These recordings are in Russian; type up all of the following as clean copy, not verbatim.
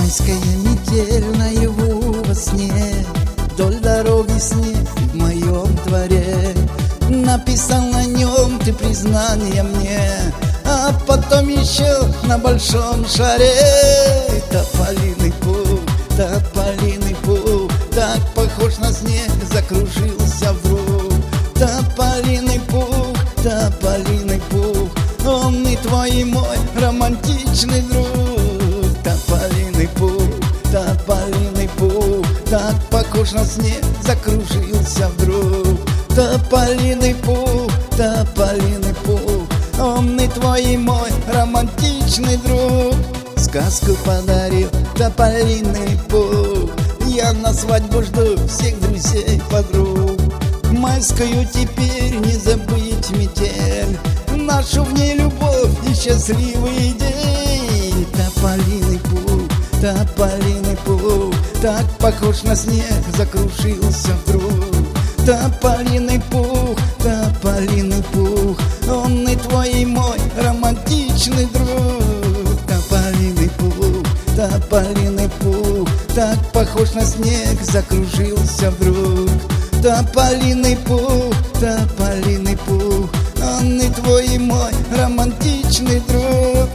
Майская метель наяву во сне, вдоль дороги снег в моем дворе. Написал на нем ты признание мне, а потом еще на большом шаре. Тополиный пух, тополиный пух, так похож на снег, закружился вдруг. Тополиный пух, тополиный пух, он и твой и мой романтичный друг. Тополиный пух, тополиный пух, так похож на снег, закружился вдруг. Тополиный пух, тополиный пух, он и твой и мой романтичный друг. Сказку подарил тополиный пух, я на свадьбу жду всех друзей, подруг. Майскую теперь не забыть метель, нашу в ней любовь и счастливый день. Тополиный пух, тополиный пух, так похож на снег, закружился вдруг. Тополиный пух, тополиный пух, он и твой и мой романтичный друг. Тополиный пух, тополиный пух, так похож на снег, закружился вдруг. Тополиный пух, тополиный пух, он и твой и мой романтичный друг.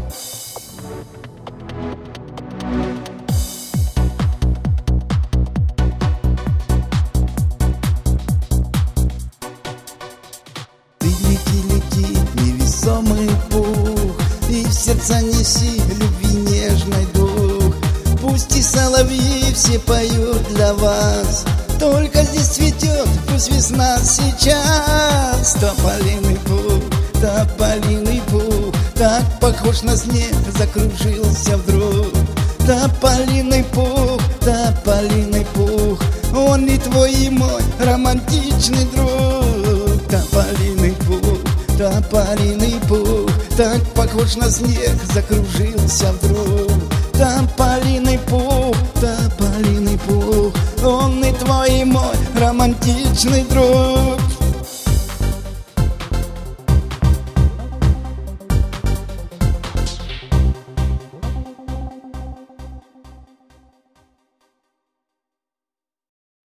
Ты лети, лети, невесомый пух, и в сердца неси любви нежный дух. Пусть и соловьи все поют для вас, только здесь цветет, пусть весна сейчас. Тополиный пух, тополиный пух, так похож на снег, закружился вдруг. Тополиный пух, тополиный пух, он и твой и мой романтичный друг. Тополиный пух, тополиный пух, так похож на снег, закружился вдруг. Тополиный пух, тополиный пух, он и твой и мой романтичный друг.